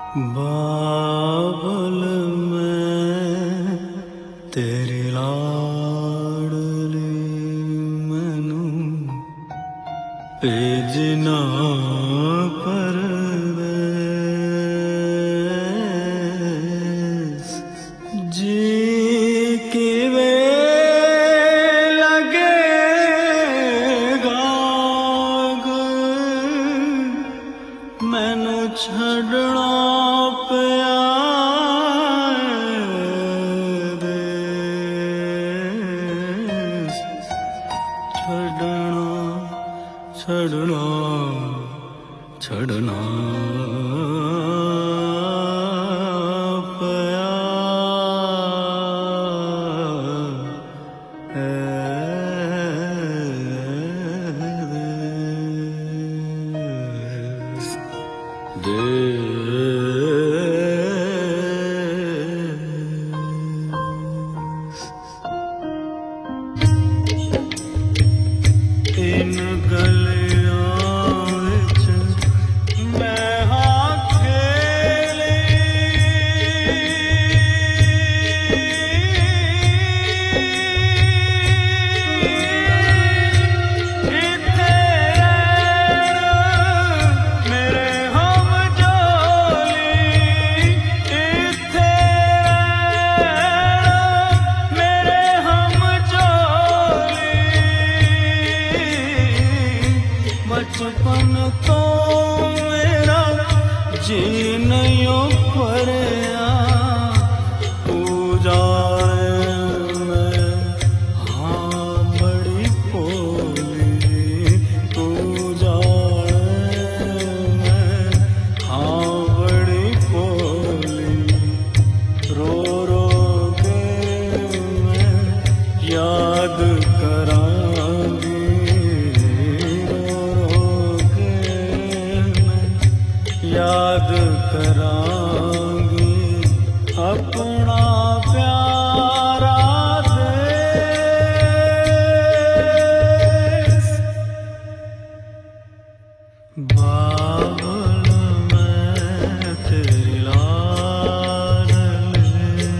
बाबल मैं तेरी लाडली मैनू भेजना परदेस जी की वे लगेगा मैनू छड़ना छड़ना छड़ना पया इन गलियां विच मैं हां खेली इत्थे मेरे हम जोली इत्थे मेरे हम जोली बचपन तो मेरा जी नहीं भरिया तू जाने मैं हाँ बड़ी भोली तू जाने मैं हाँ बड़ी भोली रो रो के मैं याद करांगी याद करांगी अपना प्यारा देश बाबल मैं तेरी लाडली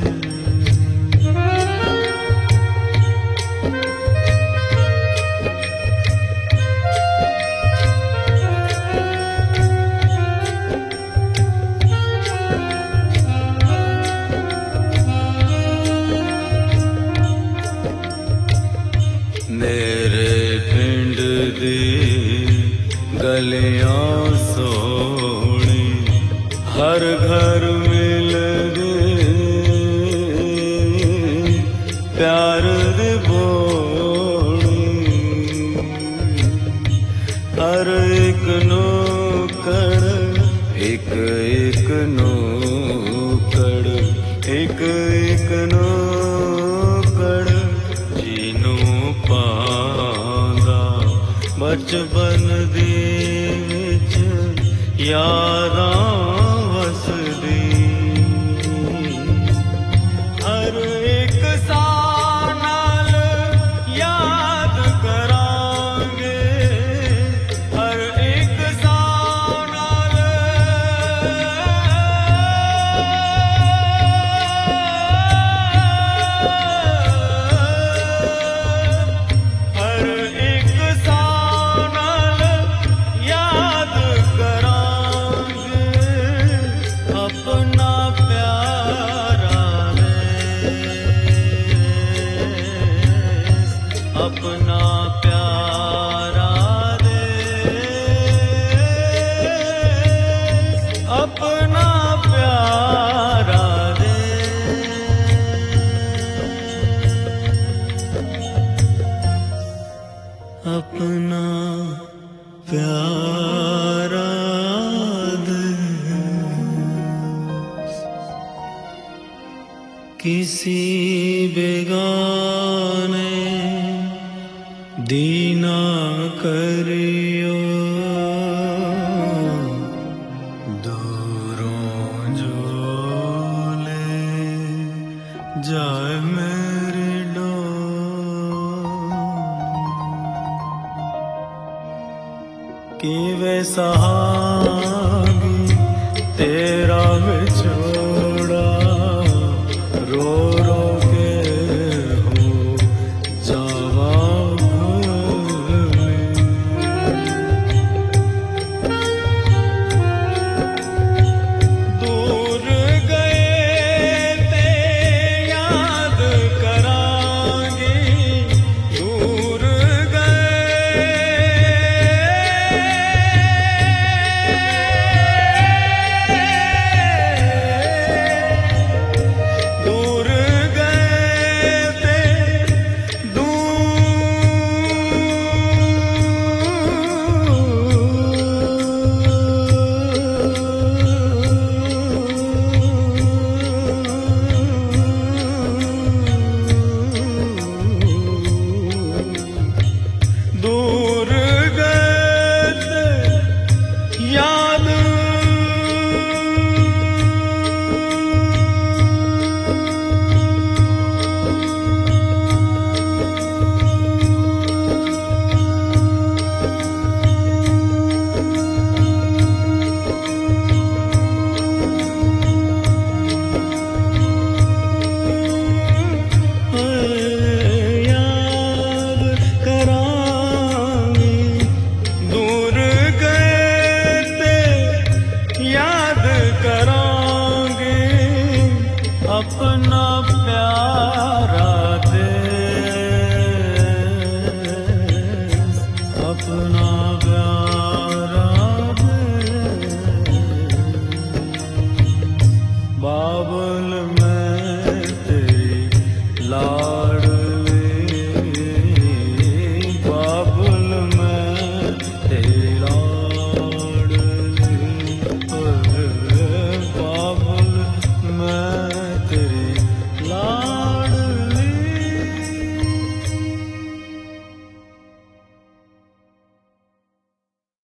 मेरे पिंड दी गलियां सोनी हर घर मिल गए प्यार दी बोली हर एक नूकड़ एक एक नूकड़ एक एक नूकड़ जीनू पांदा बचपन दी विच यादां वसदी हर एक साल नाल याद करांगे हर एक साल नाल हर एक साल नाल याद करांगे अपना प्यारा देश अपना प्यारा देश अपना प्यारा अपना प्यारा देश किसी बेगाने दीना करियो दूरों जो ले जाए मेरी डोर कि वे सहागी तेरा बिछोड़ा रो रो के हो जावा भूले। दूर गए ते याद करांगे, दूर अपना प्यारा देश, अपना प्यारा देश। बाबा